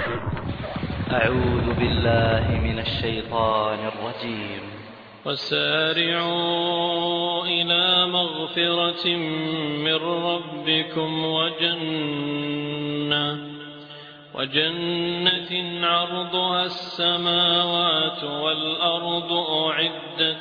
أعوذ بالله من الشيطان الرجيم. وسارعوا إلى مغفرة من ربكم وجنة عرضها السماوات والأرض أعدت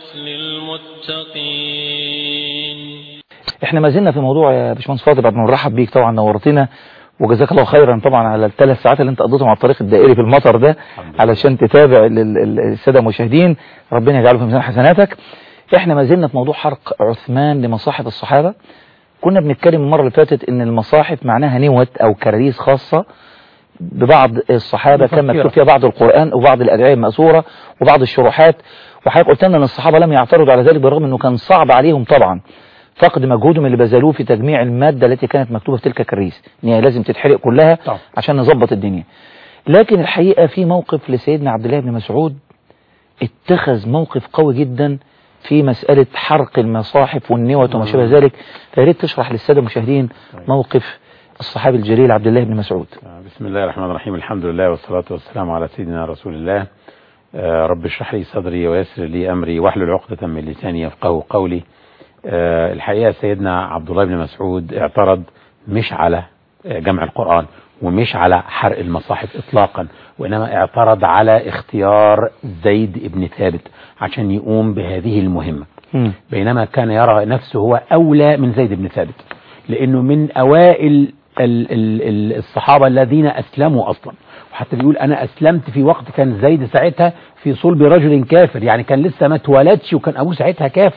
للمتقين. احنا ما زلنا في موضوع يا باشمهندس فاضل، بعد ما نرحب بيك طبعا نورتنا وجزاك الله خيرا طبعا على ال3 ساعات اللي انت قضيتهم على الطريق الدائري في المطر ده علشان تتابع الساده المشاهدين، ربنا يجعله في ميزان حسناتك. احنا ما زلنا في موضوع حرق عثمان لمصاحف الصحابه. كنا بنتكلم المره اللي فاتت ان المصاحف معناها نوت او كراريس خاصه ببعض الصحابه كان مكتوب فيها بعض القران وبعض الادعيه المأثوره وبعض الشروحات، وحضرتك قلت لنا ان الصحابه لم يعترضوا على ذلك بالرغم انه كان صعب عليهم طبعا فقد مجهودهم اللي بذلوه في تجميع المادة التي كانت مكتوبة في تلك الكراريس، ان هي لازم تتحرق كلها عشان نظبط الدنيا. لكن الحقيقة في موقف لسيدنا عبد الله بن مسعود اتخذ موقف قوي جدا في مسألة حرق المصاحف والنوت وما شابه ذلك، فياريت تشرح للسادة المشاهدين موقف الصحابي الجليل عبد الله بن مسعود. بسم الله الرحمن الرحيم، الحمد لله والصلاة والسلام على سيدنا رسول الله. رب اشرح لي صدري ويسر لي أمري واحلل عقدة من لساني يفقهوا قولي. الحقيقة سيدنا عبد الله بن مسعود اعترض مش على جمع القرآن ومش على حرق المصاحف اطلاقا، وانما اعترض على اختيار زيد بن ثابت عشان يقوم بهذه المهمة، بينما كان يرى نفسه هو اولى من زيد بن ثابت لانه من اوائل الصحابة الذين اسلموا اصلا، وحتى بيقول انا اسلمت في وقت كان زيد ساعتها في صلب رجل كافر، يعني كان لسه ما اتولدش وكان ابوه ساعتها كافر.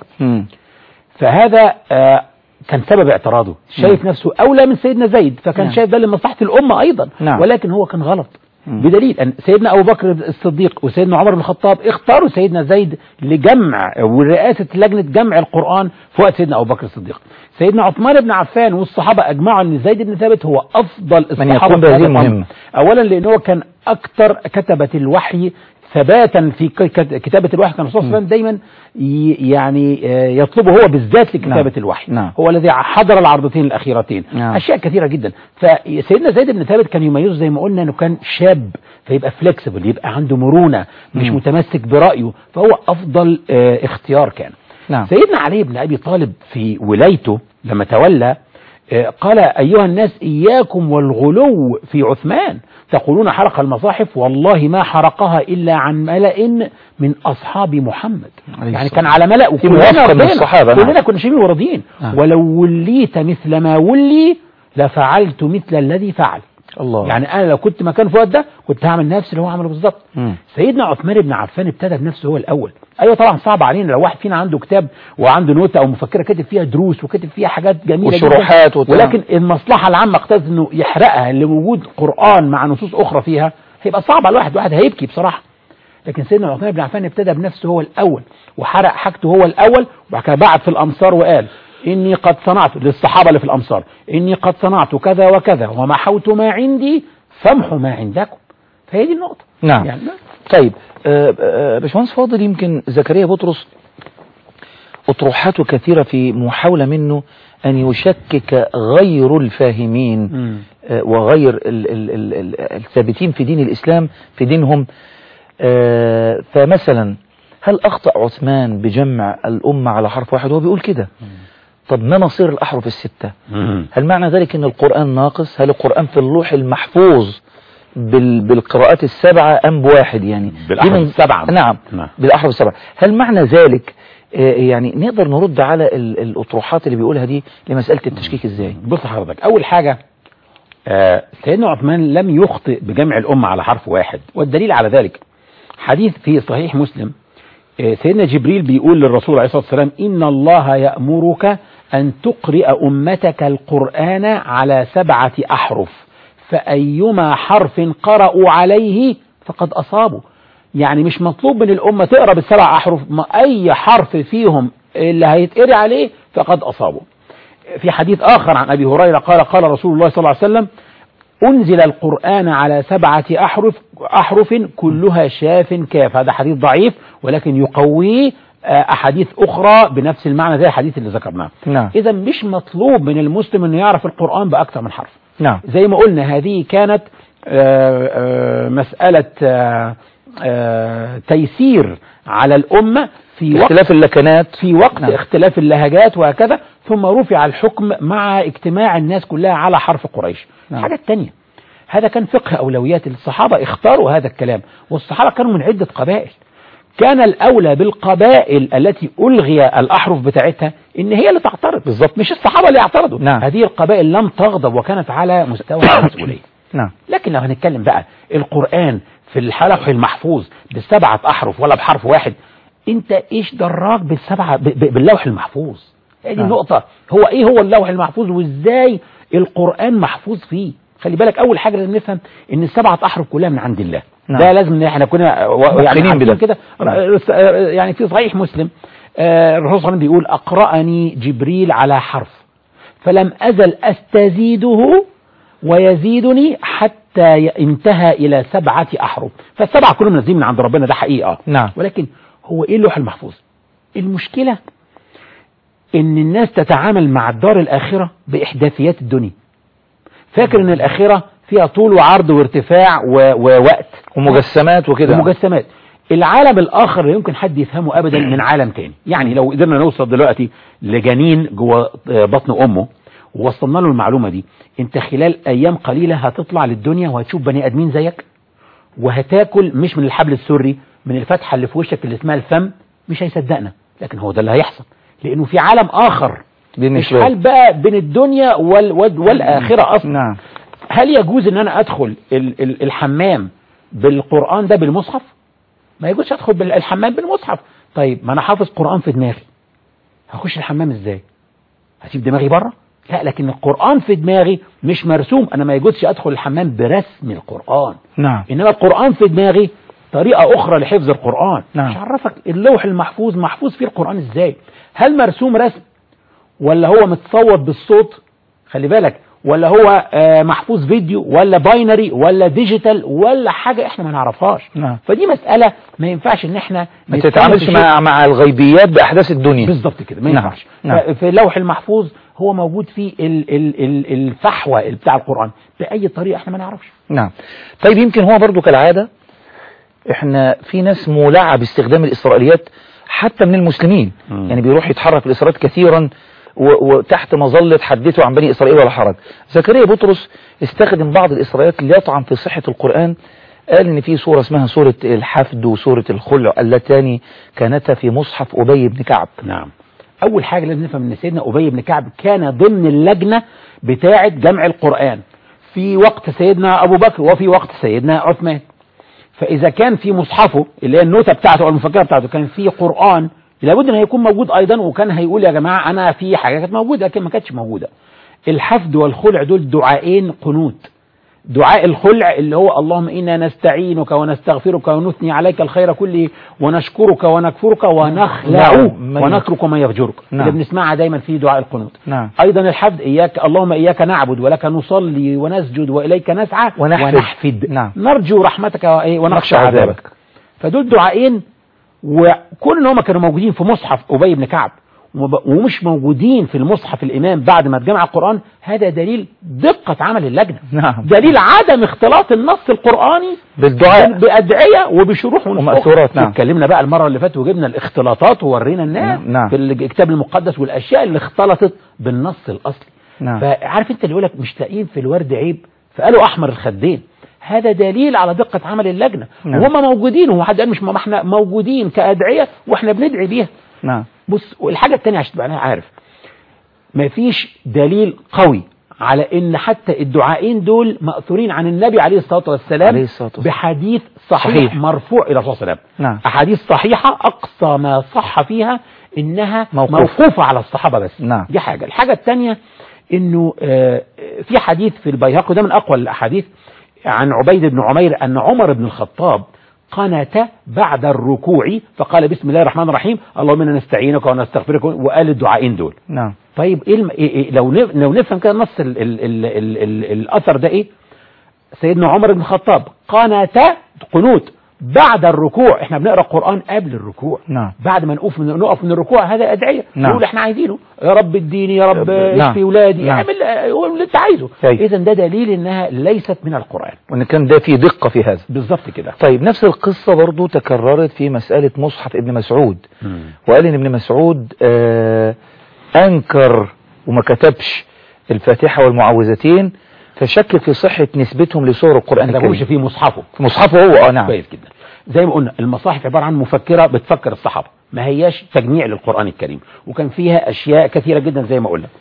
فهذا كان سبب اعتراضه، شايف نفسه أولى من سيدنا زيد، فكان شايف ده لمصلحة الأمة أيضا، ولكن هو كان غلط بدليل أن سيدنا أبو بكر الصديق وسيدنا عمر بن الخطاب اختاروا سيدنا زيد لجمع ورئاسة لجنة جمع القرآن في وقت سيدنا أبو بكر الصديق. سيدنا عثمان بن عفان والصحابة أجمعوا أن زيد بن ثابت هو أفضل الصحابة من بهذه المهمة. أولا لأنه كان أكثر كتبة الوحي ثباتا في كتابة الوحي، كان الرسول صلى الله عليه وسلم دايما يعني يطلبه هو بالذات لكتابة الوحي. هو الذي حضر العرضتين الأخيرتين. أشياء كثيرة جدا. فسيدنا زيد بن ثابت كان يميزه زي ما قلنا أنه كان شاب، فيبقى فليكسبل، يبقى عنده مرونة، مش متمسك برأيه، فهو أفضل اختيار كان. سيدنا علي بن أبي طالب في ولايته لما تولى قال أيها الناس إياكم والغلو في عثمان، تقولون حرق المصاحف، والله ما حرقها إلا عن ملأ من أصحاب محمد. يعني كان على ملأ وكلنا كنا شايفين وراضيين. ولو وليت مثل ما ولي لفعلت مثل الذي فعل. الله. يعني أنا لو كنت مكان فؤاد ده كنت هعمل نفس اللي هو عمله بالظبط. سيدنا عثمان بن عفان ابتدى بنفسه هو الأول. أيوة طبعا صعب علينا لو واحد فينا عنده كتاب وعنده نوتة أو مفكرة كاتب فيها دروس وكاتب فيها حاجات جميلة وشروحات ولكن المصلحة العامة اقتضت إنه يحرقها لوجود قرآن مع نصوص أخرى فيها، هيبقى صعب على الواحد هيبكي بصراحة. لكن سيدنا عثمان بن عفان ابتدى بنفسه هو الأول وحرق حاجته هو الأول، وبعد كده بعت في الأمصار وقال إني قد صنعت للصحابة اللي في الأمصار إني قد صنعت كذا وكذا ومحوت ما عندي فامحوا ما عندكم. فهي دي النقطة. نعم. يعني طيب باشمهندس فاضل، يمكن زكريا بطرس أطروحاته كثيرة في محاولة منه أن يشكك غير الفاهمين وغير الثابتين في دين الإسلام في دينهم. فمثلا هل أخطأ عثمان بجمع الأمة على حرف واحد؟ هو بيقول كده. طب ما مصير الأحرف الستة؟ هل معنى ذلك أن القرآن ناقص؟ هل القرآن في اللوح المحفوظ بالقراءات السبعة أم بواحد؟ يعني بالأحرف السبعة. نعم بالأحرف السبعة. هل معنى ذلك يعني نقدر نرد على الأطروحات اللي بيقولها دي لمسألة التشكيك ازاي؟ بص حضرتك، أول حاجة سيدنا عثمان لم يخطئ بجمع الأمة على حرف واحد، والدليل على ذلك حديث في صحيح مسلم. سيدنا جبريل بيقول للرسول عليه الصلاة والسلام إن الله يأمرك أن تقرئ أمتك القرآن على 7 أحرف، فأيما حرف قرأوا عليه فقد أصابوا. يعني مش مطلوب من الأمة تقرأ ب7 أحرف، ما أي حرف فيهم اللي هيتقرأ عليه فقد أصابوا. في حديث آخر عن أبي هريرة قال رسول الله صلى الله عليه وسلم أنزل القرآن على 7 أحرف كلها شاف كاف. هذا حديث ضعيف ولكن يقويه أحاديث أخرى بنفس المعنى زي الحديث اللي ذكرناه. نعم. إذا مش مطلوب من المسلم أنه يعرف القرآن بأكثر من حرف. نعم. زي ما قلنا هذه كانت مسألة تيسير على الأمة في وقت اختلاف اللكنات، في وقت اختلاف اللهجات وهكذا، ثم رفع الحكم مع اجتماع الناس كلها على حرف قريش. الحاجة الثانية، هذا كان فقه أولويات الصحابة، اختاروا هذا الكلام، والصحابة كانوا من عدة قبائل. كان الأولى بالقبائل التي ألغي الأحرف بتاعتها إن هي اللي تعترض بالضبط، مش الصحابة اللي يعترضوا. هذه القبائل لم تغضب وكانت على مستوى المسؤولية. لكن لو هنتكلم بقى القرآن في اللوح المحفوظ ب7 أحرف ولا بحرف واحد، انت ايش دراك باللوح المحفوظ؟ هذه النقطة. هو ايه هو اللوح المحفوظ وازاي القرآن محفوظ فيه؟ خلي بالك اول حاجة لازم نفهم ان ال7 احرف كلها من عند الله. ده لازم ان احنا كنا يعني كده. يعني في صحيح مسلم الرسول صلى الله عليه وسلم بيقول اقرأني جبريل على حرف فلم ازل استزيده ويزيدني حتى انتهى الى 7 احرف. فال7 كلهم نازلين من عند ربنا، ده حقيقة. ولكن هو ايه اللوح المحفوظ؟ المشكلة ان الناس تتعامل مع الدار الاخرة باحداثيات الدنيا، فاكر ان الاخرة فيها طول وعرض وارتفاع ووقت ومجسمات وكده. ومجسمات. العالم الاخر لا يمكن حد يفهمه ابدا من عالم تاني. يعني لو قدرنا نوصل دلوقتي لجنين جوه بطن امه ووصلنا له المعلومة دي، انت خلال ايام قليلة هتطلع للدنيا وهتشوف بني ادمين زيك، وهتاكل مش من الحبل السري، من الفتحة اللي في وشك اللي اسمها الفم. مش هيصدقنا، لكن هو ده اللي هيحصل، لانه في عالم اخر. مش حال بقى بين الدنيا والاخرة اصلا. هل يجوز ان انا ادخل الحمام بالقرآن ده بالمصحف؟ ما يجوزش ادخل الحمام بالمصحف. طيب ما انا حافظ قرآن في دماغي، هخش الحمام ازاي؟ هسيب دماغي بره؟ لا، لكن القرآن في دماغي مش مرسوم. انا ما يجوزش ادخل الحمام برسم القرآن. انما القرآن في دماغي طريقة اخرى لحفظ القرآن. مش عرفك اللوح المحفوظ محفوظ فيه القرآن ازاي؟ هل مرسوم رسم ولا هو متصوت بالصوت؟ خلي بالك، ولا هو محفوظ فيديو ولا باينري ولا ديجيتال ولا حاجة احنا ما نعرفهاش. فدي مسألة ما ينفعش ان احنا ما تتعاملش مع الغيبيات بأحداث الدنيا. بالظبط كده، ما ينفعش. في اللوح المحفوظ هو موجود فيه الفحوى بتاع القرآن بأي طريقة احنا ما نعرفش. طيب يمكن هو برضو كالعادة احنا في ناس مولعة باستخدام الإسرائيليات حتى من المسلمين. يعني بيروح يتحرك الإسرائيليات كثيرا وتحت مظلة حدثوا عن بني إسرائيل ولا حرج. زكريا بطرس استخدم بعض الإسرائيليات ليطعن في صحة القرآن. قال ان في سورة اسمها سورة الحفد وسورة الخلع اللتان كانتا في مصحف أبي بن كعب. اول حاجة لازم نفهم ان سيدنا أبي بن كعب كان ضمن اللجنة بتاعة جمع القرآن في وقت سيدنا أبو بكر وفي وقت سيدنا عثمان. فإذا كان في مصحفه اللي هي النوتة بتاعته أو المفكرة بتاعته كان في قرآن، لابد أن هيكون موجود أيضا، وكان هيقول يا جماعة أنا في حاجة كانت موجودة لكن ما كانتش موجودة. الحفد والخلع دول دعائين قنوت. دعاء الخلع اللي هو اللهم إنا نستعينك ونستغفرك ونثني عليك الخير كله ونشكرك ونكفرك ونخلع ونترك ما يفجرك، اللي بنسمعها دايما في دعاء القنوت. أيضا الحفد إياك اللهم إياك نعبد ولك نصلي ونسجد وإليك نسعى ونحفد نرجو رحمتك ونخشى عذابك. فدول دعائين، وكل ان هم كانوا موجودين في مصحف أبي بن كعب ومش موجودين في المصحف الإمام بعد ما اتجمع القرآن. هذا دليل دقة عمل اللجنة. دليل عدم اختلاط النص القرآني بالدعاء بأدعية وبشروح ومأثورات. اتكلمنا بقى المرة اللي فاتت وجبنا الاختلاطات وورينا الناس في الكتاب المقدس والأشياء اللي اختلطت بالنص الأصلي. فعارف انت اللي يقولك مش لاقيين في الورد عيب فقالوا أحمر الخدين، هذا دليل على دقة عمل اللجنة. وهم موجودين، هو حد قال مش، ما احنا موجودين كأدعية واحنا بندعي بيها. بص، والحاجة التانية عشان تبقى عارف، مفيش دليل قوي على ان حتى الدعائين دول مأثورين عن النبي عليه الصلاة والسلام بحديث صحيح مرفوع الى صلى الله عليه وسلم. احاديث صحيحة اقصى ما صح فيها انها موقوفة على الصحابة بس. دي حاجة. الحاجة التانية انه في حديث في البيهقي، ده من اقوى الاحاديث، عن عبيد بن عمير ان عمر بن الخطاب قنت بعد الركوع فقال بسم الله الرحمن الرحيم اللهم انا نستعينك ونستغفرك، وقال الدعائين دول. طيب لو نفهم كده نص الاثر ده ايه؟ سيدنا عمر بن الخطاب قنوت بعد الركوع احنا بنقرا القرآن قبل الركوع. نعم. بعد ما نقف من الركوع هذا أدعية. نعم. نقول احنا عايزينه يا رب اديني، يا رب نعم. اشفي ولادي. نعم. اعمل اللي انت عايزه. طيب. اذا ده دليل انها ليست من القرآن. وان كان ده في دقة في هذا. بالظبط كده. طيب نفس القصة برضو تكررت في مسألة مصحف ابن مسعود. وقال ان ابن مسعود انكر وما كتبش الفاتحة والمعوذتين، فشك في صحة نسبتهم لسور القرآن الكريم. ما في مصحفه. في مصحفه هو نعم. كويس جدا. زي ما قلنا المصاحف عبارة عن مفكرة بتفكر الصحابة، ما هياش تجميع للقرآن الكريم، وكان فيها أشياء كثيرة جدا زي ما قلنا.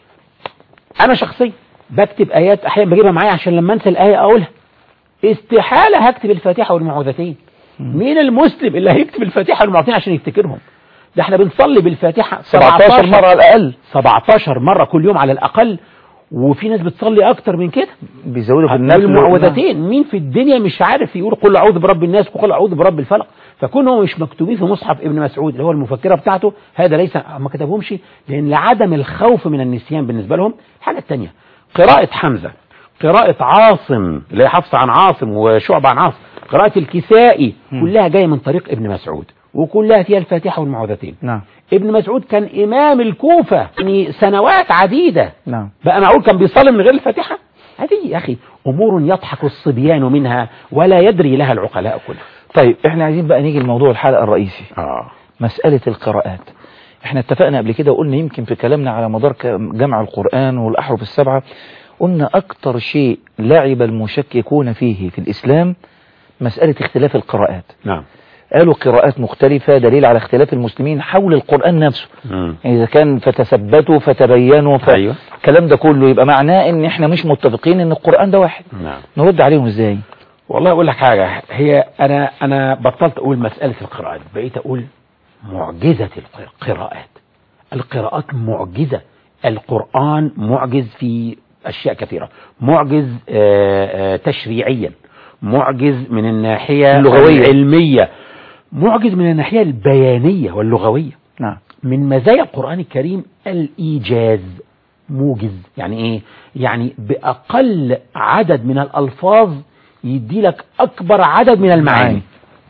أنا شخصيا بكتب آيات أحيانا بجيبها معايا عشان لما أنسى الآية أقولها. استحالة هكتب الفاتحة والمعوذتين. مين المسلم اللي هيكتب الفاتحة والمعوذتين عشان يفتكرهم؟ ده احنا بنصلي بالفاتحة 17 مرة على الأقل. 17 مرة كل يوم على الأقل، وفي ناس بتصلي أكتر من كده. بيزودوا في النفل. المعوذتين مين في الدنيا مش عارف يقول قل أعوذ برب الناس وقل أعوذ برب الفلق؟ فكونهم مش مكتوبين في مصحف ابن مسعود اللي هو المفكرة بتاعته، هذا ليس ما كتبهمش لأن لعدم الخوف من النسيان بالنسبة لهم. الحاجة الثانية قراءة حمزة، قراءة عاصم اللي هي حفص عن عاصم وشعبة عن عاصم، قراءة الكسائي، كلها جاية من طريق ابن مسعود وكلها فيها الفاتحة والمعوذتين. نعم. ابن مسعود كان إمام الكوفة يعني سنوات عديدة. نعم. بقى معقول كان بيصلي من غير الفاتحة؟ هذه يا أخي أمور يضحك الصبيان منها ولا يدري لها العقلاء كلها. طيب احنا عايزين بقى نيجي لموضوع الحلقة الرئيسي. مسألة القراءات. احنا اتفقنا قبل كده وقلنا يمكن في كلامنا على مدار جمع القرآن والأحرف السبعة، قلنا أكتر شيء لعب المشككون فيه في الإسلام مسألة اختلاف القراءات. نعم. قالوا قراءات مختلفة دليل على اختلاف المسلمين حول القرآن نفسه. يعني إذا كان فتثبتوا فتبينوا أيوة. الكلام ده كله يبقى معناه ان احنا مش متفقين ان القرآن ده واحد. نعم. نرد عليهم ازاي؟ والله اقول لك حاجة، هي انا بطلت اقول مسألة القراءات، بقيت اقول معجزة القراءات. القراءات معجزة. القرآن معجز في اشياء كثيرة، معجز تشريعيا، معجز من الناحية اللغوية العلمية، معجز من الناحية البيانية واللغوية. نعم. من مزايا القرآن الكريم الإيجاز. موجز يعني إيه؟ يعني بأقل عدد من الألفاظ يدي لك أكبر عدد من المعاني،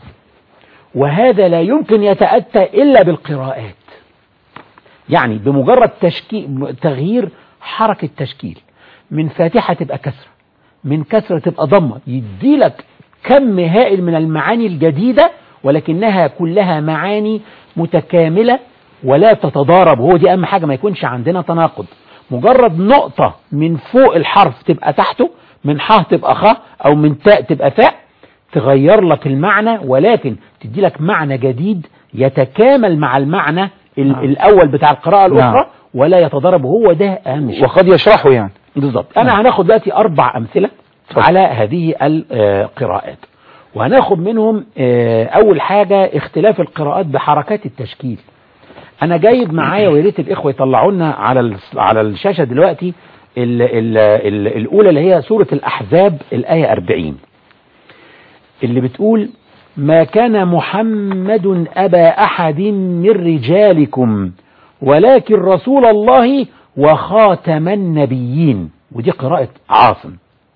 وهذا لا يمكن يتأتى إلا بالقراءات. يعني بمجرد تغيير حركة تشكيل، من فاتحة تبقى كسرة، من كسرة تبقى ضمة، يدي لك كم هائل من المعاني الجديدة، ولكنها كلها معاني متكاملة ولا تتضارب. وهو دي أهم حاجة، ما يكونش عندنا تناقض. مجرد نقطة من فوق الحرف تبقى تحته، من حاء تبقى خاء أو من تاء تبقى ثاء، تغير لك المعنى ولكن تدي لك معنى جديد يتكامل مع المعنى الأول بتاع القراءة الأخرى ولا يتضارب. هو ده أهم شيء وقد يشرحه يعني. بالضبط. أنا هناخد دلوقتي 4 أمثلة على هذه القراءات، وهناخد منهم أول حاجة اختلاف القراءات بحركات التشكيل. أنا جايب معايا ويا ريت الإخوة يطلعوا لنا على الشاشة دلوقتي الأولى اللي هي سورة الأحزاب الآية 40 اللي بتقول: ما كان محمد أبا أحد من رجالكم ولكن رسول الله وخاتم النبيين. ودي قراءة عاصم.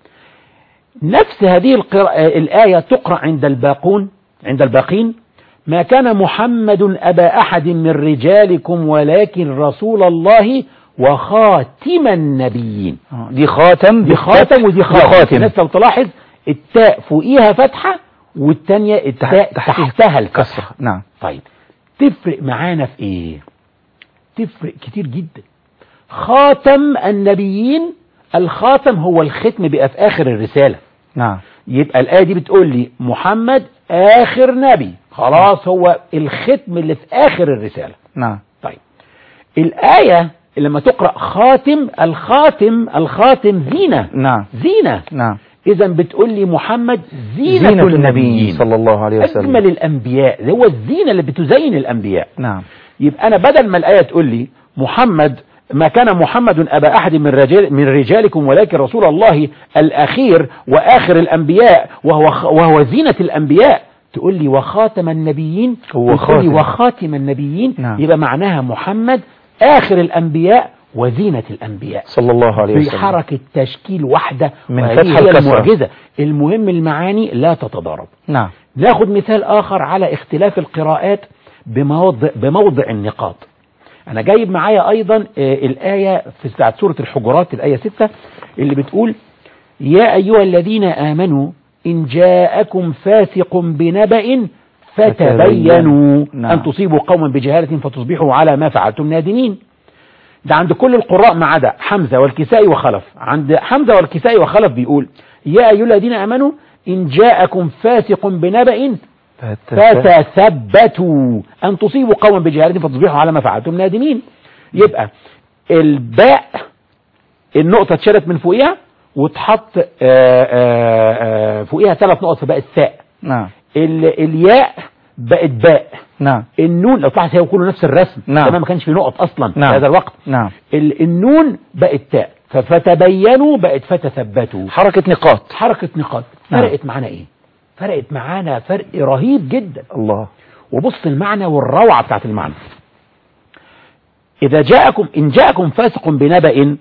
نفس هذه الآية تقرأ عند الباقين: ما كان محمد أبا أحد من رجالكم ولكن رسول الله وخاتم النبيين. دي خاتم ودي خاتم. الناس لو تلاحظ التاء فوقيها فتحة والتانية التاء تحتها الكسرة. نعم. طيب تفرق معانا في ايه؟ تفرق كتير جدا. خاتم النبيين، الخاتم هو الختم بقى في آخر الرسالة. نعم. يبقى الآية دي بتقول لي محمد آخر نبي، خلاص هو الختم اللي في آخر الرسالة. نعم. طيب الآية لما تقرأ خاتم، الخاتم زينة. نعم. زينة. نعم. إذا بتقول لي محمد زينة النبيين صلى الله عليه وسلم، أجمل الأنبياء، هو الزينة اللي بتزين الأنبياء. نعم. يبقى أنا بدل ما الآية تقول لي محمد ما كان محمد أبا أحد من رجالكم ولكن رسول الله الأخير وآخر الأنبياء وهو زينة الأنبياء، تقول لي وخاتم النبيين، وخاتم النبيين. نعم. يبقى معناها محمد آخر الأنبياء وزينة الأنبياء صلى الله عليه وسلم، بحركة تشكيل واحدة من فتح الكسرة. المعجزة. المهم المعاني لا تتضارب. نعم. ناخد مثال آخر على اختلاف القراءات بموضع النقاط. أنا جايب معايا أيضا الآية في سورة الحجرات الآية 6 اللي بتقول يا أيها الذين آمنوا إن جاءكم فاسق بنبأ فتبينوا أن تصيبوا قوما بجهالة فتصبحوا على ما فعلتم نادمين. ده عند كل القراء ما عدا حمزة والكسائي وخلف. عند حمزة والكسائي وخلف بيقول يا أيها الذين آمنوا إن جاءكم فاسق بنبأ فتثبتوا أن تصيبوا قوما بجهالة فتصبحوا على ما فعلتم نادمين. يبقى الباء النقطة اتشالت من فوقها وتحط فوقها 3 نقط في باء الثاء. نعم. الياء بقت باء. نعم. النون لو تلاحظ هي كله نفس الرسم. نعم. تمام، ما كانش في نقط اصلا. نعم. في هذا الوقت. نعم. النون بقت تاء فتبينوا بقت فتثبتوا. حركة نقاط. حركة نقاط. نعم. فرقت معانا ايه؟ فرقت معانا فرق رهيب جدا. الله. وبص المعنى والروعة بتاعت المعنى. إن جاءكم فاسق بنبأ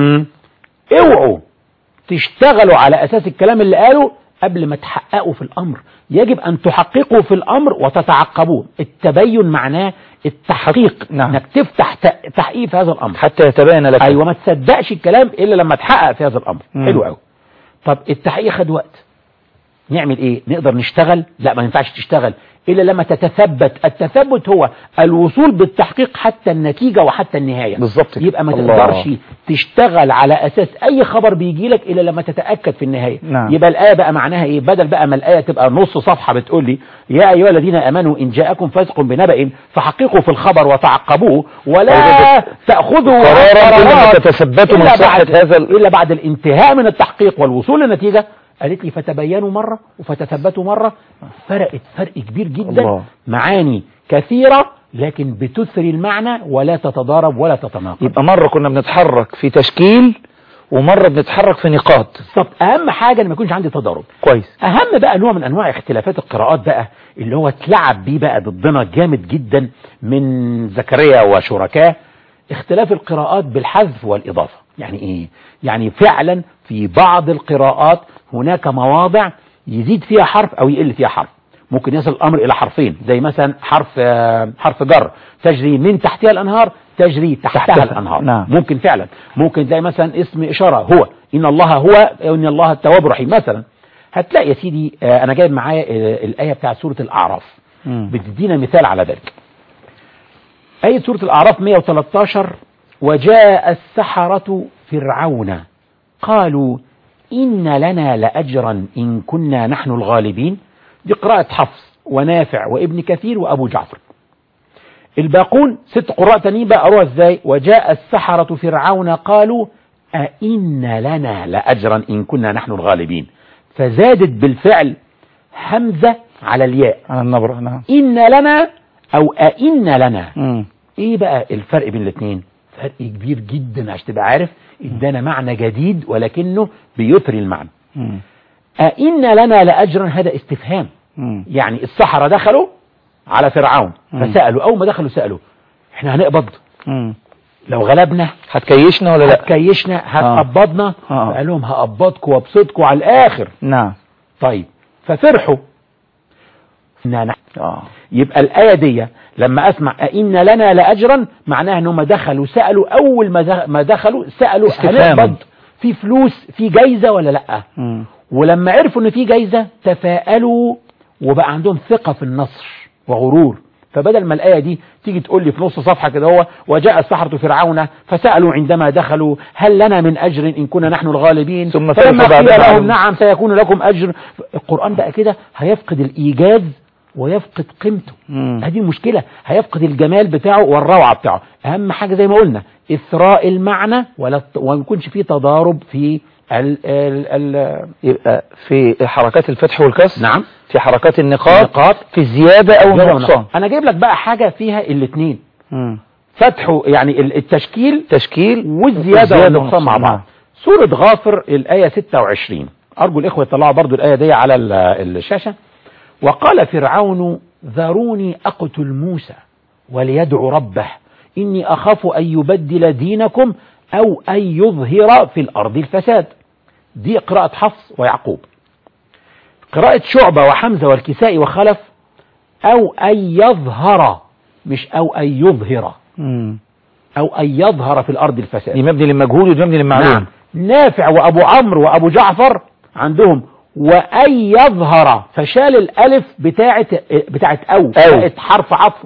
اوعوا تشتغلوا على أساس الكلام اللي قاله قبل ما تحققوا في الأمر. يجب أن تحققوا في الأمر وتتعقبوه. التبين معناه التحقيق. نعم. انك تفتح تحقيق في هذا الأمر حتى يتبين لك. أيوة، ما تصدقش الكلام إلا لما تحقق في هذا الأمر. حلو قوي. طب التحقيق خد وقت، نعمل ايه؟ نقدر نشتغل؟ لا، ما ينفعش تشتغل الا لما تتثبت. التثبت هو الوصول بالتحقيق حتى النتيجة وحتى النهاية. بالظبط. يبقى ما تقدرش تشتغل على اساس اي خبر بيجي لك الا لما تتأكد في النهاية. نعم. يبقى الآية بقى معناها ايه؟ بدل بقى ما الآية تبقى نص صفحة بتقول لي يا ايها الذين امنوا ان جاءكم فاسق بنبأ فحققوا في الخبر وتعقبوه ولا تأخذوا قرارا تتثبتوا من صحة هذا الا بعد الانتهاء من التحقيق والوصول للنتيجة. قالت لي فتبينوا مرة وفتثبتوا مرة. فرقت فرق كبير جدا. الله. معاني كثيرة لكن بتثري المعنى ولا تتضارب ولا تتناقض. يبقى مرة كنا بنتحرك في تشكيل ومرة بنتحرك في نقاط. طب أهم حاجة ان ما يكونش عندي تضارب. كويس. أهم بقى نوع من أنواع اختلافات القراءات بقى اللي هو اتلعب بيه بقى ضدنا جامد جدا من زكريا وشركاه، اختلاف القراءات بالحذف والإضافة. يعني إيه؟ يعني فعلا في بعض القراءات هناك مواضع يزيد فيها حرف أو يقل فيها حرف. ممكن يصل الأمر إلى حرفين، زي مثلا حرف جر تجري من تحتها الأنهار تجري تحتها الأنهار. نعم. ممكن فعلا. ممكن زي مثلا اسم إشارة هو إن الله هو إن الله التواب الرحيم مثلا. هتلاقي يا سيدي أنا جايب معايا الآية بتاع سورة الأعراف بتدينا مثال على ذلك. آية سورة الأعراف 113 وجاء السحرة فرعون قالوا إن لنا لأجرا إن كنا نحن الغالبين. دي قراءة حفص ونافع وابن كثير وأبو جعفر. الباقون 6 قراء تانيين بقى قروها ازاي؟ وجاء السحرة فرعون قالوا أئن لنا لأجرا إن كنا نحن الغالبين. فزادت بالفعل همزة على الياء على النبرة. نعم. إن لنا أو أئن لنا. إيه بقى الفرق بين الاثنين؟ فرق كبير جدا عشان تبقى عارف. ادانا معنى جديد ولكنه بيثري المعنى. أئن لنا لأجرا هذا استفهام. يعني السحرة دخلوا على فرعون فسألوا، أول ما دخلوا سألوا احنا هنقبض؟ لو غلبنا هتكيشنا ولا لا؟ هتكيشنا هتقبضنا؟ فقال لهم هقبضكم وابسطكم على الآخر. نعم. طيب ففرحوا. يبقى الآية دي لما أسمع أئن لنا لأجرا معناها أنهم دخلوا سألوا، أول ما دخلوا سألوا هنقبض في فلوس في جايزة ولا لأ؟ ولما عرفوا أن في جايزة تفاءلوا وبقى عندهم ثقة في النصر وغرور. فبدل ما الآية دي تيجي تقول لي في نص صفحة كده هو وجاء السحرة فرعون فسألوا عندما دخلوا هل لنا من أجر إن كنا نحن الغالبين فلما قيل لهم نعم سيكون لكم أجر. القرآن بقى كده هيفقد الإيجاز ويفقد قيمته. هذه المشكلة، هيفقد الجمال بتاعه والروعة بتاعه. أهم حاجة زي ما قلنا إثراء المعنى وما يكونش فيه تضارب في يبقى في حركات الفتح والكسر. نعم. في حركات النقاط في الزيادة أو النقصان. أنا جايب لك بقى حاجة فيها الاثنين، فتح يعني التشكيل والزيادة والنقصان مع بعض. سورة غافر الآية 26. أرجو الإخوة يطلعوا برضو الآية دي على الشاشة. وقال فرعون ذروني أقتل موسى وليدعو ربه إني أخاف أن يبدل دينكم أو أن يظهر في الأرض الفساد. دي قراءة حفص ويعقوب. قراءة شعبة وحمزة والكسائي وخلف أو أن يظهر، مش أو أن يظهر، أو أن يظهر في الأرض الفساد. دي مبني للمجهول ودي مبني للمعلوم. نعم. نافع وأبو عمرو وأبو جعفر عندهم وأن يظهر، فشال الألف بتاعت أو بقت حرف عطف.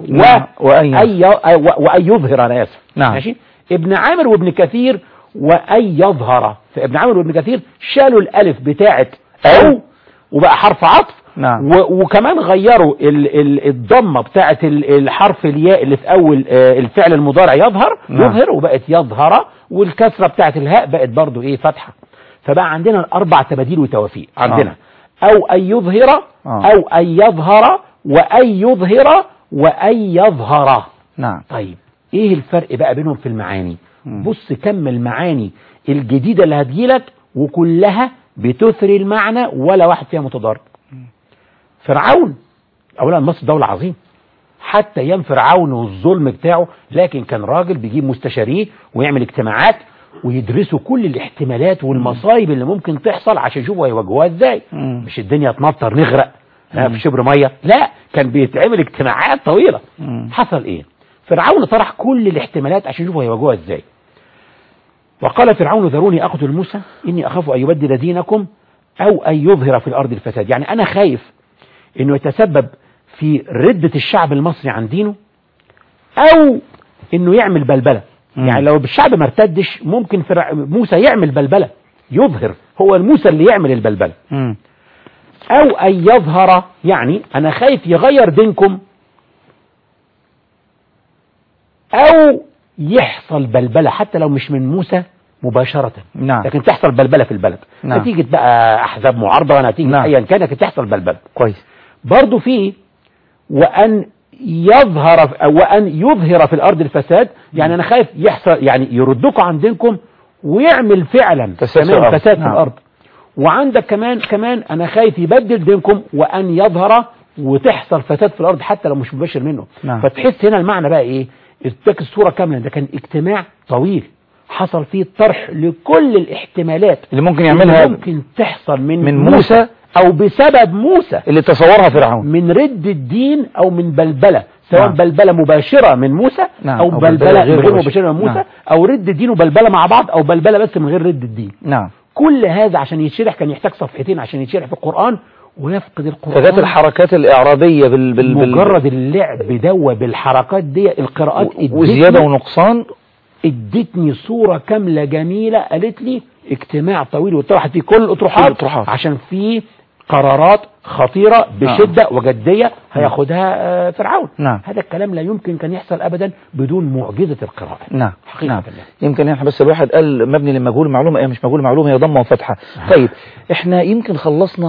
وأن يظهر، أنا آسف. نعم. ماشي. ابن عامر وابن كثير وأن يظهر، فابن عامر وابن كثير شالوا الألف بتاعت أو وبقى حرف عطف. نعم. وكمان غيروا الضمة بتاعت الحرف الياء اللي في أول الفعل المضارع يظهر. نعم. يظهر وبقت يظهر، والكسرة بتاعت الهاء بقت برضو إيه فتحة. فبقى عندنا الأربع تباديل وتوافيق عندنا. أو أن يظهر أو أن يظهر وأن يظهر وأن يظهر. نعم. طيب إيه الفرق بقى بينهم في المعاني؟ بص كم المعاني الجديدة اللي هتجيلك وكلها بتثري المعنى ولا واحد فيها متضارب. فرعون أولا مصر دولة عظيم حتى أيام فرعون والظلم بتاعه، لكن كان راجل بيجيب مستشاريه ويعمل اجتماعات ويدرسوا كل الاحتمالات والمصايب اللي ممكن تحصل عشان يشوفوا هيواجهوها ازاي. مش الدنيا تمطر نغرق في شبر ميه، لا كان بيتعمل اجتماعات طويله. حصل ايه؟ فرعون طرح كل الاحتمالات عشان يشوفوا هيواجهوها ازاي. وقال فرعون ذروني اقتل موسى اني اخاف ان يبدل دينكم او ان يظهر في الارض الفساد. يعني انا خايف انه يتسبب في ردة الشعب المصري عن دينه او انه يعمل بلبلة. يعني لو الشعب ما ارتدش ممكن موسى يعمل بلبلة، يظهر، هو موسى اللي يعمل البلبلة. او ان يظهر، يعني انا خايف يغير دينكم او يحصل بلبلة حتى لو مش من موسى مباشرة. نعم. لكن تحصل بلبلة في البلد. نعم. نتيجة بقى احزاب معارضة ونتيجة نعم. ايا كان، لكن تحصل بلبلة. كويس. برضو في وان يظهر في الارض الفساد، يعني انا خايف يحصل يعني يردكم عن دينكم ويعمل فعلا فساد في الارض. وعندك كمان انا خايف يبدل دينكم وان يظهر وتحصل فساد في الارض حتى لو مش مباشر منه. نعم. فتحس هنا المعنى بقى ايه؟ اداك الصوره كامله. ده كان اجتماع طويل حصل فيه طرح لكل الاحتمالات اللي ممكن يعملها، ممكن تحصل من موسى او بسبب موسى اللي تصورها فرعون، من رد الدين او من بلبلة، سواء نعم. بلبلة مباشرة من موسى. نعم. او بلبلة غير مباشرة من موسى. نعم. او رد الدين وبلبلة مع بعض، او بلبلة بس من غير رد الدين. نعم. كل هذا عشان يتشرح كان يحتاج صفحتين عشان يتشرح في القرآن، ويفقد القرآن. فذات الحركات الإعرابية مجرد اللعب دوا بالحركات دي القراءات وزيادة ونقصان ادتني صورة كاملة جميلة. قالت لي اجتماع طويل واتضحت فيه كل الأطروحات عشان فيه قرارات خطيرة بشدة. نعم. وجدية هياخدها فرعون. نعم. هذا الكلام لا يمكن كان يحصل أبدا بدون معجزة القراءة. نعم. حقيقة. نعم. يمكن احنا بس الواحد قال مبني للمجهول معلومة، ايه مش مجهول معلومة، هي ضمة وفتحة. طيب احنا يمكن خلصنا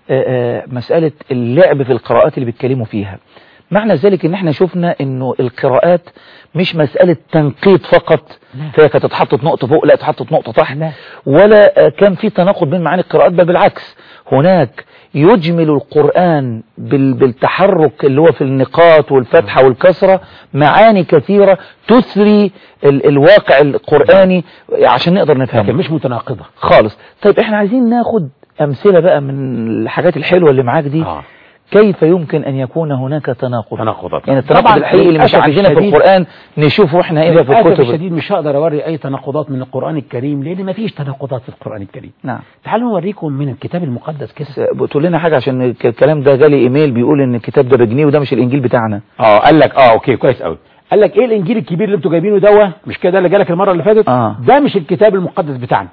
مسألة اللعب في القراءات اللي بيتكلموا فيها. معنى ذلك ان احنا شفنا انه القراءات مش مسألة تنقيط فقط، فهي كانت اتحطت نقطة فوق لا اتحطت نقطة تحت، ولا كان في تناقض بين معاني القراءات، بل بالعكس هناك يجمل القرآن بالتحرك اللي هو في النقاط والفتحة والكسرة معاني كثيرة تثري الواقع القرآني عشان نقدر نفهمه، لكن مش متناقضة خالص. طيب احنا عايزين ناخد أمثلة بقى من الحاجات الحلوة اللي معاك دي. كيف يمكن أن يكون هناك تناقضات؟ يعني التناقض الحقيقي اللي مش شايفينه في القرآن نشوفه احنا ايه في الكتب. الشديد مش هقدر اوري اي تناقضات من القرآن الكريم لان ما فيش تناقضات في القرآن الكريم. نعم. تعالوا نوريكم من الكتاب المقدس كده. بتقول لنا حاجة عشان الكلام ده جالي ايميل بيقول ان الكتاب ده بجنيه وده مش الانجيل بتاعنا. قال لك اوكي كويس قوي. قال لك ايه الانجيل الكبير اللي انتوا جايبينه دوا مش كده اللي جالك المرة اللي فاتت؟ ده مش الكتاب المقدس بتاعنا.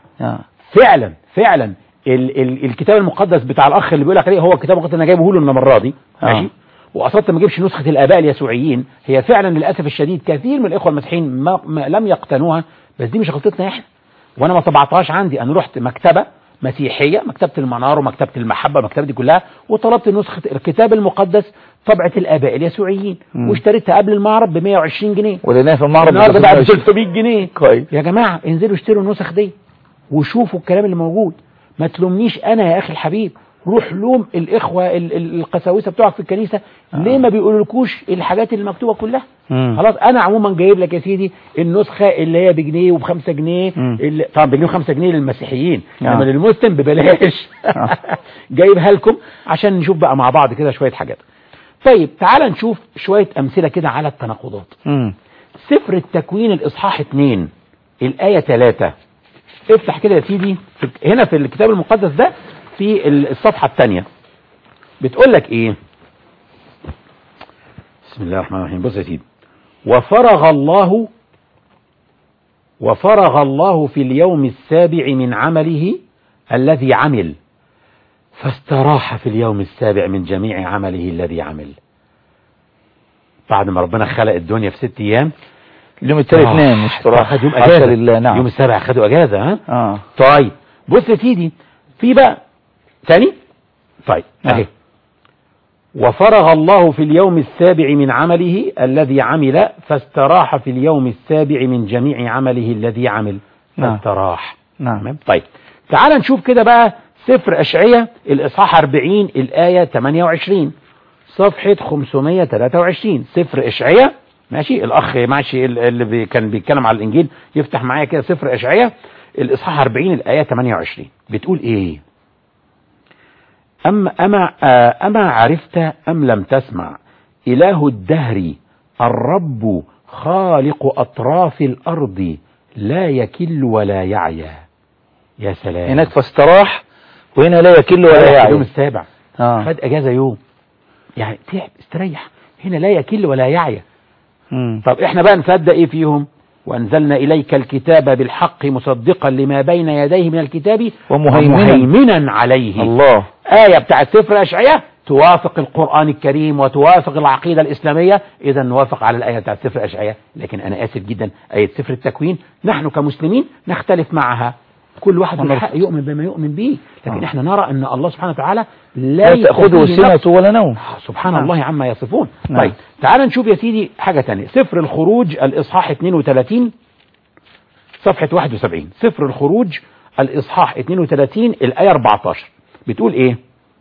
فعلا الكتاب المقدس بتاع الاخ اللي بيقول لك عليه هو الكتاب المقدس انا جايبه له المره دي. ماشي. واصلا ما جيبش نسخه الاباء اليسوعيين، هي فعلا للاسف الشديد كثير من الاخوه المسيحيين ما لم يقتنوها، بس دي مش غلطتنا احنا وانا ما طبعتهاش عندي. انا رحت مكتبه مسيحيه، مكتبه المنار ومكتبه المحبه، المكتبه دي كلها، وطلبت نسخه الكتاب المقدس طبعه الاباء اليسوعيين واشتريتها قبل المعرض ب 120 جنيه ولقيناها في المعرض النهارده بقى ب 300 جنيه. كويس. يا جماعه انزلوا اشتروا النسخ دي وشوفوا الكلام اللي موجود. ما تلومنيش انا يا اخي الحبيب روح لوم الاخوه القساوسه بتوعك في الكنيسه ليه ما بيقولولكوش الحاجات اللي مكتوبه كلها. خلاص انا عموما جايب لك يا سيدي النسخه اللي هي بجنيه وب5 جنيه، طبعا بجنيه و5 جنيه للمسيحيين، انما للمسلم ببلاش. جايبها لكم عشان نشوف بقى مع بعض كده شويه حاجات. طيب تعال نشوف شويه امثله كده على التناقضات. سفر التكوين الاصحاح 2 الايه 3. افتح كده يا سيدي هنا في الكتاب المقدس ده في الصفحه الثانيه بتقول لك ايه؟ بسم الله الرحمن الرحيم. بص يا سيدي، وفرغ الله في اليوم السابع من عمله الذي عمل فاستراح في اليوم السابع من جميع عمله الذي عمل. بعد ما ربنا خلق الدنيا في 6 ايام، اليوم الثالث نام استراحة، يوم اجازه لله. نعم. يوم السابع خدوا اجازه. ها طيب بص يا سيدي في بقى ثاني. طيب اهي، وفرغ الله في اليوم السابع من عمله الذي عمل فاستراح في اليوم السابع من جميع عمله الذي عمل فاستراح. نعم. طيب تعال نشوف كده بقى سفر أشعية الإصحاح 40 الآية 28 صفحة 523. سفر أشعية، ماشي الأخ ماشي اللي كان بيتكلم على الإنجيل يفتح معايا كده سفر أشعية الإصحاح 40 الآية 28 بتقول إيه؟ أما عرفت أم لم تسمع إله الدهر الرب خالق أطراف الأرض لا يكل ولا يعيا. يا سلام، هناك فاستراح وهنا لا يكل ولا يعيا. اليوم السابع خد أجازة يوم، يعني تعب استريح، هنا لا يكل ولا يعيا. طب احنا بقى نصدق ايه فيهم؟ وأنزلنا إليك الكتاب بالحق مصدقا لما بين يديه من الكتاب ومهيمنا عليه. الله. آية بتاعت سفر أشعياء توافق القرآن الكريم وتوافق العقيدة الإسلامية، إذا نوافق على الآية بتاعت سفر أشعياء. لكن أنا آسف جدا، آية سفر التكوين نحن كمسلمين نختلف معها، كل واحد له الحق يؤمن بما يؤمن به، لكن احنا نرى أن الله سبحانه وتعالى لا تأخذه سنة ولا نوم. سبحان الله عما يصفون. طيب تعال نشوف يا سيدي حاجة تانية. سفر الخروج الإصحاح 32 صفحة 71. سفر الخروج الإصحاح 32 الآية 14 بتقول إيه؟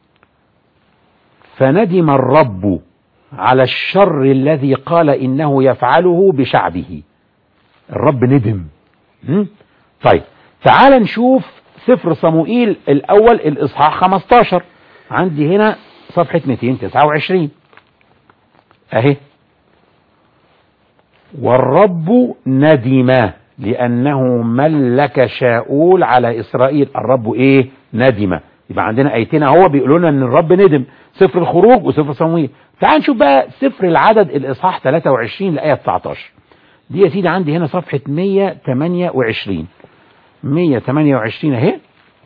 فندم الرب على الشر الذي قال إنه يفعله بشعبه. الرب ندم. طيب تعال نشوف سفر صموئيل الأول الإصحاح 15 عندي هنا صفحة 229 أهي. والرب ندم لأنه ملك شاؤول على إسرائيل. الرب إيه؟ ندم. يبقى عندنا آيتين اهو بيقولوا لنا ان الرب ندم، سفر الخروج وسفر صموئيل. تعال نشوف بقى سفر العدد الإصحاح 23 الآية 19 دي يا سيدي عندي هنا صفحة 128 128 اهي.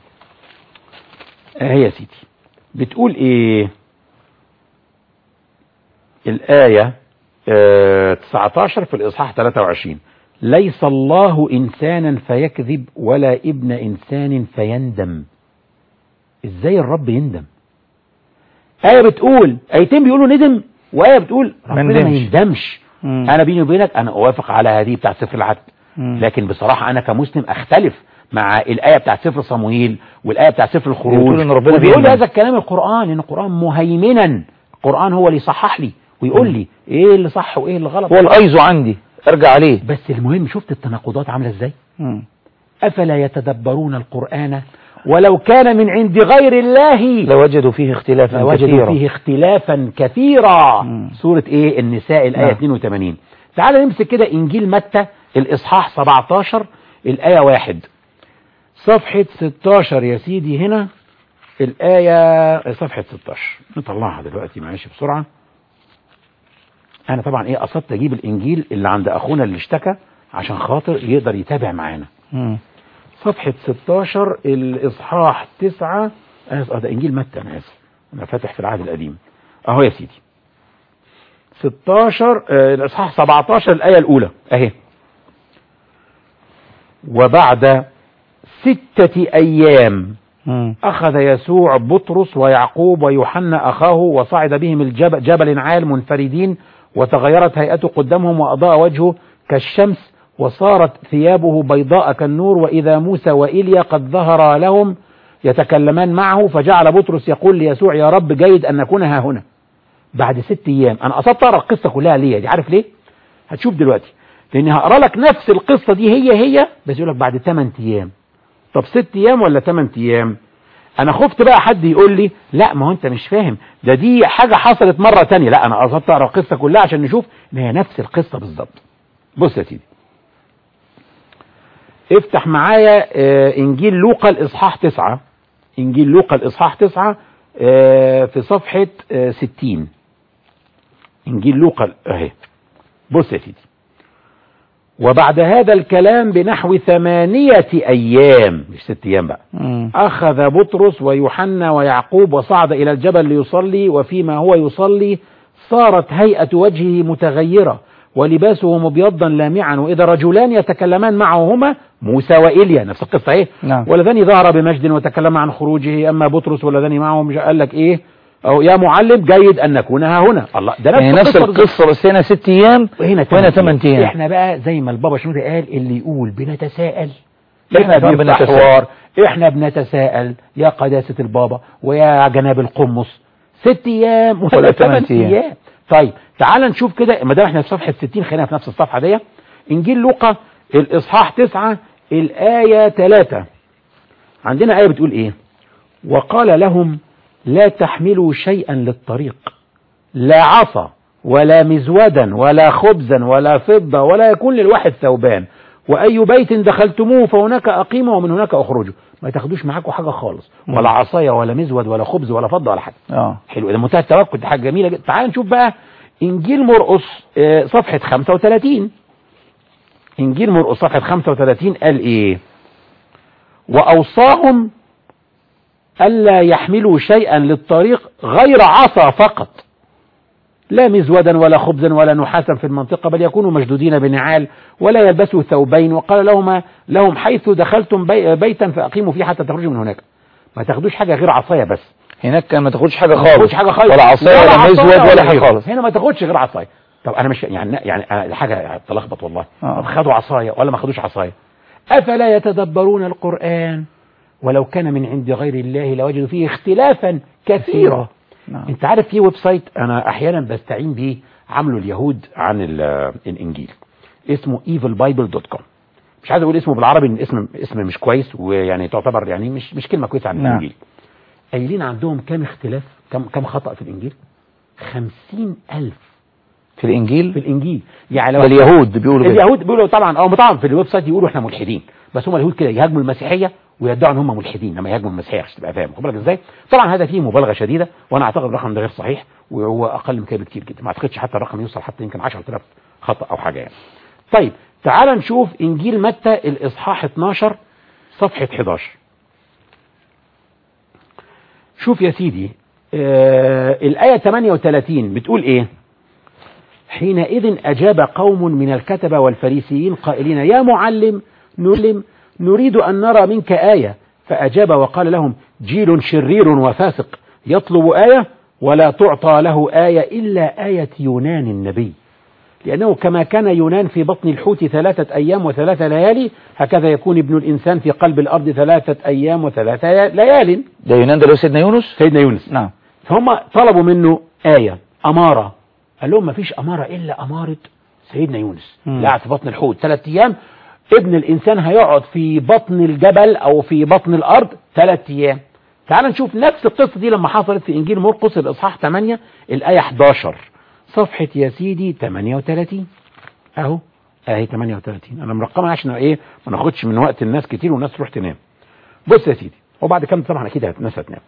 اهي يا سيدي بتقول ايه الآية 19 في الإصحاح 23؟ ليس الله إنسانا فيكذب ولا ابن إنسان فيندم. ازاي الرب يندم؟ آية بتقول، آيتين بيقولوا ندم وآية بتقول ربنا ما يندمش. أنا بيني وبينك أنا أوافق على هذه بتاعت سفر العدد، لكن بصراحة أنا كمسلم أختلف مع الآية بتاعت سفر صموئيل والآية بتاعت سفر الخروج. وبيقول هذا الكلام القرآن، إن القرآن مهيمنا، القرآن هو اللي يصحح لي ويقول لي إيه اللي صح وإيه اللي غلط، هو الأيزو عندي أرجع عليه. بس المهم شفت التناقضات عاملة إزاي؟ أفلا يتدبرون القرآن ولو كان من عند غير الله لوجدوا فيه اختلافا كثيرا. سورة ايه؟ النساء الآية 82. تعال نمسك كده انجيل متى الاصحاح 17 الآية 1 صفحة 16 يا سيدي هنا الآية صفحة 16 نطلعها دلوقتي معلش بسرعة. انا طبعا ايه قصدت اجيب الانجيل اللي عند اخونا اللي اشتكى عشان خاطر يقدر يتابع معانا. صفحة 16 الإصحاح 9 ده إنجيل متى، أنا آسف أنا فاتح في العهد القديم أهو يا سيدي 16 الإصحاح 17 الآية الأولى أهي. وبعد 6 أيام أخذ يسوع بطرس ويعقوب ويوحنا أخاه وصعد بهم جبل عال منفردين وتغيرت هيئته قدامهم وأضاء وجهه كالشمس وصارت ثيابه بيضاء كالنور وإذا موسى وإيليا قد ظهر لهم يتكلمان معه، فجعل بطرس يقول ليسوع يا رب جيد أن نكون ها هنا. بعد 6 أيام. أنا قصدت أقرأ القصة كلها ليه دي، عارف ليه؟ هتشوف دلوقتي، لأني هقرأ لك نفس القصة دي هي بس يقول لك بعد 8 أيام. طب 6 أيام ولا 8 أيام؟ أنا خفت بقى حد يقول لي لا ما هو أنت مش فاهم، دي حاجة حصلت مرة تانية. لا أنا قصدت أقرأ القصة كلها عشان نشوف إن هي نفس القصة بالظبط. بص يا سيدي، افتح معايا إنجيل لوقا الإصحاح 9. إنجيل لوقا الإصحاح 9 في صفحة 60. إنجيل لوقا اهي. بص يا سيدي، وبعد هذا الكلام بنحو 8 أيام، مش 6 أيام بقى، أخذ بطرس ويوحنا ويعقوب وصعد إلى الجبل ليصلي، وفيما هو يصلي صارت هيئة وجهه متغيرة ولباسه مبيضا لامعا، وإذا رجلان يتكلمان معه هما موسى وإيليا، نفس القصة ايه. ولذان ظهر بمجد وتكلم عن خروجه، أما بطرس والذان معه مش قال لك ايه أو يا معلم جيد أن نكون ها هنا. الله، ده نفس القصة بس هنا 6 أيام وهنا 8 أيام. احنا بقى زي ما البابا شنودة قال، اللي يقول بنتساءل احنا بنتساءل، احنا بنتساءل يا قداسة البابا ويا جناب القمص، 6 أيام ولا 8 أيام. طيب تعال نشوف كده، ما دام احنا في صفحة 60 خلينا في نفس الصفحة دي. إنجيل لوقا الإصحاح 9 الآية 3. عندنا آية بتقول ايه؟ وقال لهم لا تحملوا شيئا للطريق، لا عصا ولا مزودا ولا خبزا ولا فضة، ولا يكون للواحد ثوبان، وأي بيت دخلتموه فهناك أقيموا ومن هناك أخرجوا. ما تاخدوش معاكم حاجة خالص، ولا عصاية ولا مزود ولا خبز ولا فضة ولا حاجة. حلو، ده منتهى التوكل، دي حاجة جميلة جدا. تعال نشوف بقى إنجيل مرقس صفحة 35. إنجيل مرقس صفحة 35 قال إيه؟ وأوصاهم ألا يحملوا شيئا للطريق غير عصا فقط، لا مزودا ولا خبزا ولا نحاسا في المنطقة، بل يكونوا مشدودين بنعال، ولا يلبسوا ثوبين. وقال لهم حيث دخلتم بيتا فأقيموا فيه حتى تخرجوا من هناك. ما تاخدوش حاجة غير عصاية بس. هناك ما تاخدش حاجة خالص، ولا عصاية ولا مزود ولا حاجة خالص. هنا ما تاخدش غير عصاية. طب أنا مش يعني حاجة تلخبط والله. طب خدوا عصاية ولا ما خدوش عصاية؟ أفلا يتدبرون القرآن ولو كان من عند غير الله لوجدوا فيه اختلافا كثيرا. انت عارف في ويب سايت انا احيانا بستعين بيه، عملوا اليهود عن الانجيل، اسمه evilbible.com. مش عايز اقول اسمه بالعربي، ان اسم مش كويس، ويعني تعتبر يعني مش كلمة كويسة عن الانجيل. قايلين عندهم كام اختلاف، كام خطأ في الانجيل؟ 50,000 في الانجيل. في الانجيل. يعني لو اليهود بيقولوا طبعا في الويب سايت يقولوا احنا ملحدين، بس هم اليهود كده يهاجموا المسيحية ويدعوا ان هم ملحدين لما يهاجموا المسيحيه، عشان تبقى فاهم. خد بالك ازاي؟ طبعا هذا فيه مبالغه شديده، وانا اعتقد الرقم ده غير صحيح، وهو اقل من كده بكتير جدا. ما اعتقدش حتى الرقم يوصل حتى يمكن 10,000 خطا او حاجه يعني. طيب تعال نشوف انجيل متى الاصحاح 12 صفحه 11. شوف يا سيدي الايه 38 بتقول ايه؟ حينئذ اجاب قوم من الكتبه والفريسيين قائلين يا معلم نريد أن نرى منك آية. فأجاب وقال لهم جيل شرير وفاسق يطلب آية ولا تعطى له آية إلا آية يونان النبي، لأنه كما كان يونان في بطن الحوت 3 أيام و3 ليالي، هكذا يكون ابن الإنسان في قلب الأرض 3 أيام و3 ليال. ده يونان ده سيدنا يونس. سيدنا يونس نعم. فهم طلبوا منه آية، أمارة. قال لهم ما فيش أمارة إلا أمارة سيدنا يونس اللي قاعد في بطن الحوت 3 أيام. ابن الإنسان هيقعد في بطن الجبل أو في بطن الأرض 3 أيام. تعال نشوف نفس القصة دي لما حصلت في إنجيل مرقس الإصحاح 8 الآية 11 صفحة يا سيدي 38 أهو أهي 38. أنا مرقمها عشان إيه ما ناخدش من وقت الناس كتير والناس تروح تنام. بص يا سيدي، وبعد كم طبعا أكيد الناس هتنام.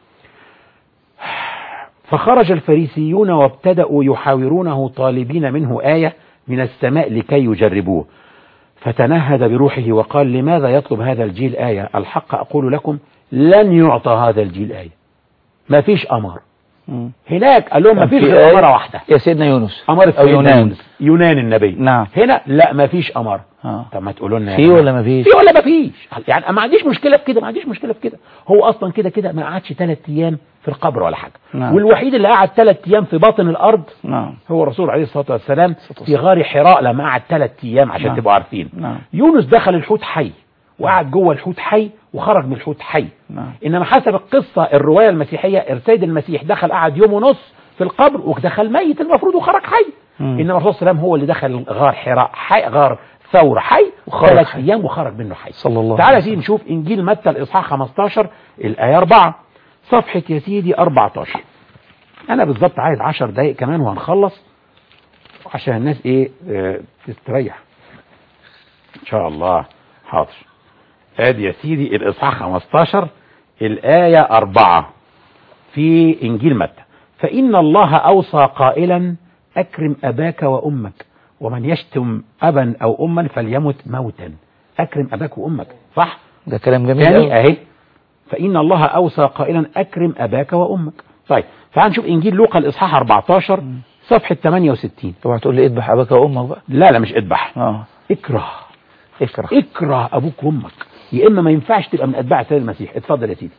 فخرج الفريسيون وابتدأوا يحاورونه طالبين منه آية من السماء لكي يجربوه، فتنهد بروحه وقال لماذا يطلب هذا الجيل آية؟ الحق أقول لكم لن يعطى هذا الجيل آية. ما فيش أمر. هناك قال لهم ما فيش أمارة واحدة يا سيدنا يونس أمارة أو يونان النبي. نعم. هنا لا ما فيش أمارة. طب ما تقولوا لنا في ولا ما فيش؟ في ولا ما فيش؟ يعني ما عنديش مشكلة في كده، ما عنديش مشكلة في كده. هو أصلا كده ما قعدش 3 أيام في القبر ولا حاجة. نعم. والوحيد اللي قعد 3 أيام في باطن الأرض نعم. هو الرسول عليه الصلاة والسلام في غار حراء لما قعد 3 أيام عشان تبقوا عارفين. نعم. يونس دخل الحوت حي وقعد جوه الحوت حي وخرج من الحوت حي. نعم. انما حسب القصة الرواية المسيحية السيد المسيح دخل قعد يوم ونص في القبر ودخل ميت المفروض وخرج حي. انما الرسول صلى الله عليه وسلم هو اللي دخل غار حراء حي، غار ثور حي، وخرج 3 حي. ايام وخرج منه حي. صلى الله تعالى عليه يا سيدي نشوف انجيل متى الاصحاح 15 الايه 4 صفحة يا سيدي 14. انا بالظبط عايز 10 دقايق كمان وهنخلص عشان الناس ايه تستريح ان شاء الله. حاضر. ادي يا سيدي الاصحاح 15 الايه 4 في انجيل متى. فان الله اوصى قائلا اكرم اباك وامك ومن يشتم ابا او اما فليمت موتا. اكرم اباك وامك، صح؟ ده كلام جميل تاني اهي. فان الله اوصى قائلا اكرم اباك وامك. طيب تعال نشوف انجيل لوقا الاصحاح 14 صفحة 68. اوعى تقول لي اذبح اباك وامك بقى. لا مش اذبح. اكره ابوك وامك، يا اما ما ينفعش تبقى من اتباع السيد المسيح. اتفضل يا سيدي.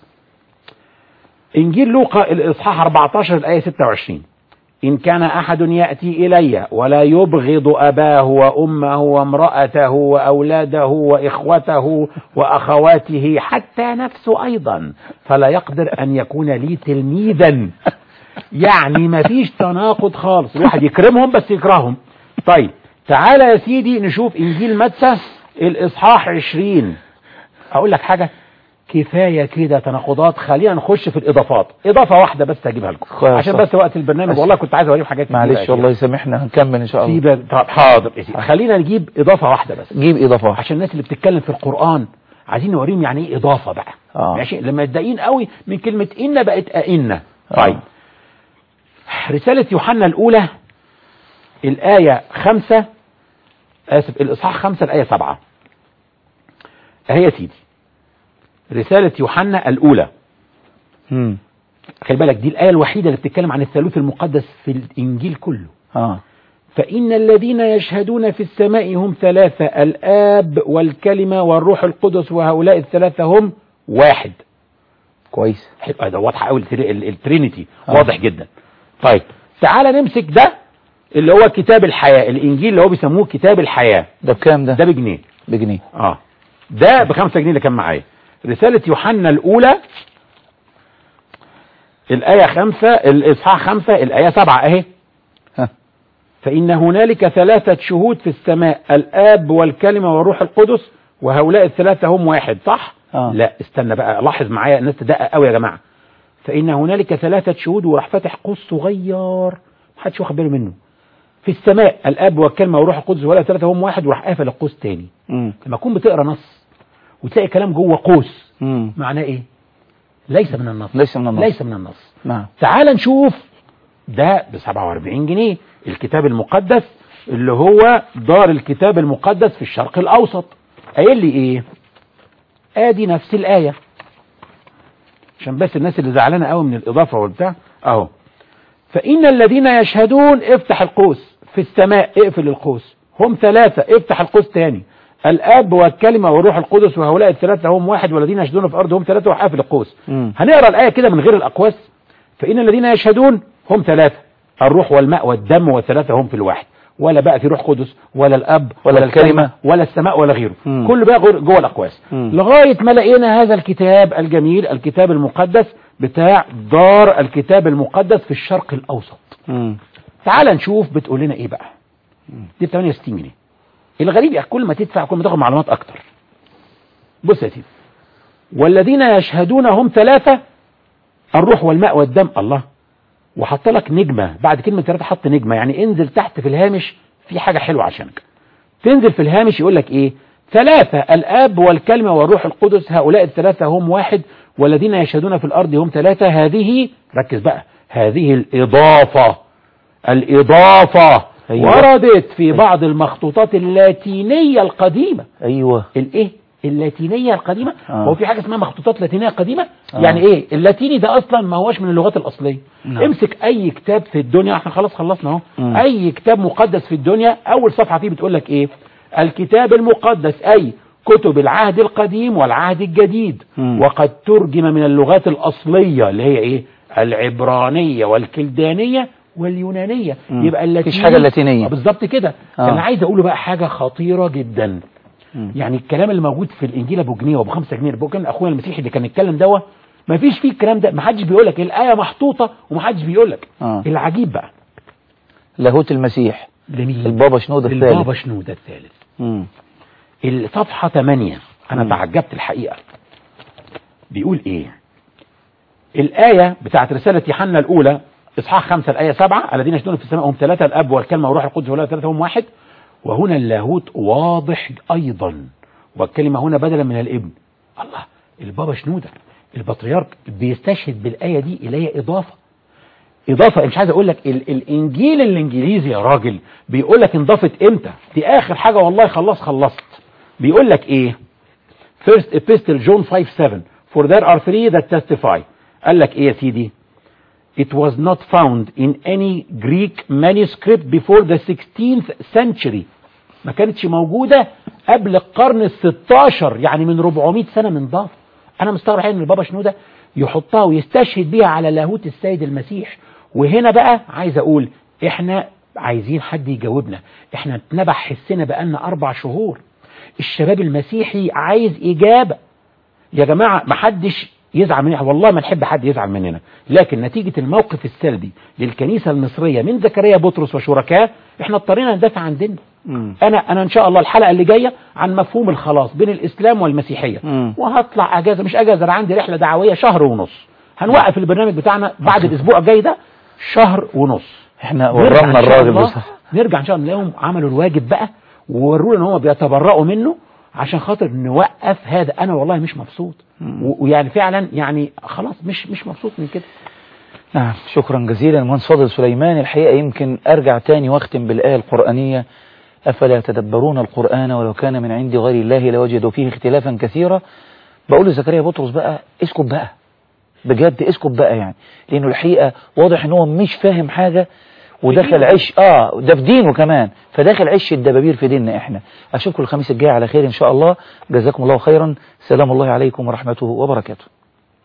انجيل لوقا الاصحاح 14 الايه 26. ان كان احد ياتي الي ولا يبغض اباه وامه وامراته واولاده واخوته واخواته حتى نفسه ايضا فلا يقدر ان يكون لي تلميذا. يعني ما فيش تناقض خالص، الواحد يكرمهم بس يكرههم. طيب تعالى يا سيدي نشوف انجيل متى الاصحاح 20. اقول لك حاجه، كفايه كده تناقضات، خلينا نخش في الاضافات. اضافه واحده بس هجيبها لكم عشان بس وقت البرنامج، والله كنت عايز اوريكم حاجات كتير. معلش والله يسامحنا، هنكمل ان شاء الله. طب حاضر يا سيدي، خلينا نجيب اضافه واحده بس. جيب اضافه عشان الناس اللي بتتكلم في القران عايزين نوريهم يعني ايه اضافه بقى. ماشي، لما يتضايقين قوي من كلمه ان بقت ائن. طيب رساله يوحنا الاولى الايه 5 الاصحاح 5 الايه 7 اهي يا سيدي. رسالة يوحنا الأولى. خلي بالك دي الآية الوحيدة اللي بتتكلم عن الثالوث المقدس في الإنجيل كله. فإن الذين يشهدون في السماء هم 3 الآب والكلمة والروح القدس وهؤلاء ال3 هم واحد. كويس، ده واضح قوي الترينيتي واضح جدا. طيب تعالى نمسك ده اللي هو كتاب الحياة، الإنجيل اللي هو بيسموه كتاب الحياة. ده بكام ده؟ ده بجنيه. بجنيه. ده ب5 جنيه اللي كان معايا. رسالة يوحنا الأولى الآية 5 الإصحاح 5 الآية 7 أهي. فإن هنالك 3 شهود في السماء الآب والكلمة والروح القدس وهؤلاء ال3 هم واحد، صح؟ لا استنى بقى، لاحظ معايا الناس تدقق قوي يا جماعة. فإن هنالك 3 شهود وراح فاتح قوس صغير محدش واخد باله منه. في السماء الآب والكلمة والروح القدس وهؤلاء ال3 هم واحد، وراح قافل القوس تاني. لما تكون بتقرا نص وتلاقي كلام جوه قوس معناه ايه؟ ليس من النص. ليس من النص. نعم. تعال نشوف ده ب47 جنيه الكتاب المقدس اللي هو دار الكتاب المقدس في الشرق الاوسط. قايل لي ايه؟ ادي نفس الايه عشان بس الناس اللي زعلانه قوي من الاضافه والبتاع اهو. فان الذين يشهدون افتح القوس في السماء اقفل القوس هم 3 افتح القوس تاني الاب والكلمه والروح القدس وهؤلاء ال3 هم واحد والذين يشهدون في الارض هم 3 وقافل القوس. هنقرا الايه كده من غير الاقواس. فان الذين يشهدون هم 3 الروح والماء والدم وال3 هم في الواحد، ولا بقى في روح قدس ولا الاب ولا الكلمه ولا السماء ولا غيره. كل بقى جوه الاقواس لغايه ما لقينا هذا الكتاب الجميل الكتاب المقدس بتاع دار الكتاب المقدس في الشرق الاوسط. تعال نشوف بتقول لنا ايه بقى. دي ب 68 جنيه. الغريب يعني كل ما تدفع كل ما تاخد معلومات اكتر. بص يا سيدي، والذين يشهدون هم 3 الروح والماء والدم. الله، وحط لك نجمه بعد كلمه 3 حط نجمه، يعني انزل تحت في الهامش في حاجه حلوه عشانك. تنزل في الهامش يقول لك ايه؟ 3 الاب والكلمه والروح القدس هؤلاء ال3 هم واحد والذين يشهدون في الارض هم 3. هذه ركز بقى، هذه الاضافه وردت في بعض المخطوطات اللاتينية القديمة. الايه اللاتينية القديمة. هو في حاجة اسمها مخطوطات لاتينية قديمة؟ يعني ايه اللاتيني ده اصلا ما هوش من اللغات الاصلية. امسك اي كتاب في الدنيا، احنا خلاص خلصنا اهو. اي كتاب مقدس في الدنيا اول صفحة فيه بتقول لك ايه؟ الكتاب المقدس اي كتب العهد القديم والعهد الجديد وقد ترجم من اللغات الاصلية اللي هي ايه؟ العبرانية والكلدانية واليونانية. يبقى اللاتينية مفيش حاجة اللاتينية بالظبط كده. انا عايز اقوله بقى حاجة خطيرة جدا. يعني الكلام اللي موجود في الانجيل ابو جنيه وابو 5 جنيه كان اخويا المسيحي اللي كان يتكلم دوت ما فيش فيه الكلام ده. ما حدش بيقول لك الايه محطوطه وما حدش بيقول لك. العجيب بقى لاهوت المسيح لمين؟ البابا شنودة الثالث. البابا شنودة الثالث. الصفحه 8 انا تعجبت الحقيقه. بيقول ايه؟ الايه بتاعت رساله يوحنا الاولى اصحاح 5 الايه 7 الذين يشهدون في السماء هم 3 الاب والكلمه والروح القدس ولا 3 هم 1. وهنا اللاهوت واضح ايضا والكلمه هنا بدلا من الابن. الله، البابا شنودة البطريرك بيستشهد بالايه دي اللي هي اضافه. مش عايز اقول لك الانجيل الانجليزي يا راجل بيقول لك انضافت امتى؟ دي اخر حاجه والله خلصت. بيقول لك ايه؟ First Epistle John 5:7 For there are 3 that testify. قال لك ايه يا سيدي؟ It was not found in any Greek manuscript before the 16th century. ما كانتش موجودة قبل القرن ال16 يعني من 400 سنة من ضاف. أنا مستغرب ان البابا شنودة يحطها ويستشهد بيها على لاهوت السيد المسيح. وهنا بقى عايز أقول إحنا عايزين حد يجاوبنا. إحنا اتنبح حسنا بقالنا 4 شهور. الشباب المسيحي عايز إجابة يا جماعة. ما حدش يزعل مننا والله، ما نحب حد يزعل مننا، لكن نتيجة الموقف السلبي للكنيسة المصرية من زكريا بطرس وشركاه احنا اضطرينا ندافع عن ديننا. انا ان شاء الله الحلقة اللي جاية عن مفهوم الخلاص بين الاسلام والمسيحية. وهطلع اجازة، مش اجازة، انا عندي رحلة دعوية 1.5 شهر. هنوقف البرنامج بتاعنا بعد الاسبوع الجاي ده 1.5 شهر. احنا ورمنا الراجل نرجع ان شاء الله نلاقيهم عملوا الواجب بقى وورونا ان هم بيتبرؤوا منه عشان خاطر نوقف هذا. انا والله مش مبسوط ويعني فعلا يعني خلاص مش مبسوط من كده. نعم، شكرا جزيلا المهندس فاضل سليمان. الحقيقة يمكن ارجع تاني واختم بالآية القرآنية افلا يتدبرون القرآن ولو كان من عند غير الله لوجدوا فيه اختلافا كثيرا. بقول لزكريا بطرس بقى اسكت بقى بجد، اسكت بقى يعني، لانه الحقيقة واضح ان هو مش فاهم حاجة ودخل عش ده في دينه كمان، فداخل عش الدبابير في ديننا احنا. اشوفكم الخميس الجاي على خير ان شاء الله. جزاكم الله خيرا. سلام الله عليكم ورحمته وبركاته.